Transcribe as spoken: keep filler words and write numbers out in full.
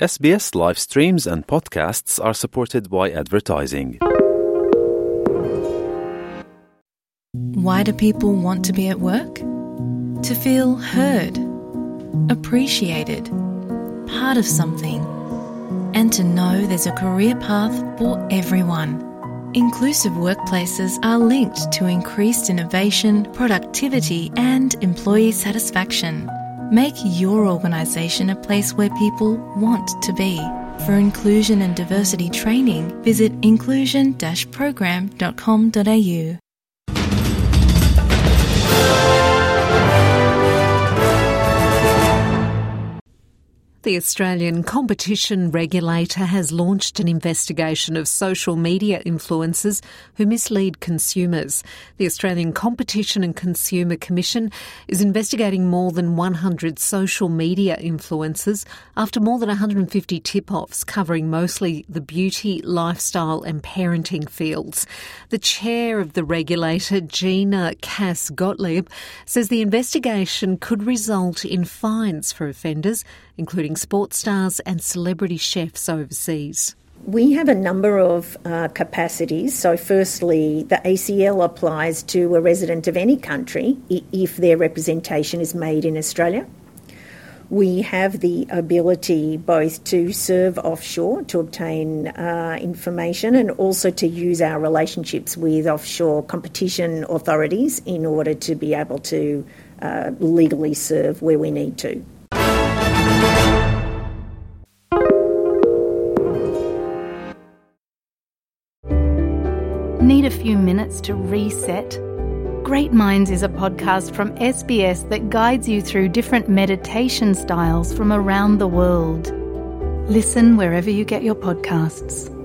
S B S live streams and podcasts are supported by advertising. Why do people want to be at work? To feel heard, appreciated, part of something, and to know there's a career path for everyone. Inclusive workplaces are linked to increased innovation, productivity, and employee satisfaction. Make your organisation a place where people want to be. For inclusion and diversity training, visit inclusion dash program dot com dot a u. The Australian Competition Regulator has launched an investigation of social media influencers who mislead consumers. The Australian Competition and Consumer Commission is investigating more than one hundred social media influencers after more than one hundred fifty tip-offs covering mostly the beauty, lifestyle and parenting fields. The chair of the regulator, Gina Cass-Gottlieb, says the investigation could result in fines for offenders, including sports stars and celebrity chefs overseas. We have a number of uh, capacities. So firstly, the A C L applies to a resident of any country if their representation is made in Australia. We have the ability both to serve offshore to obtain uh, information and also to use our relationships with offshore competition authorities in order to be able to uh, legally serve where we need to. Need a few minutes to reset? Great Minds is a podcast from S B S that guides you through different meditation styles from around the world. Listen wherever you get your podcasts.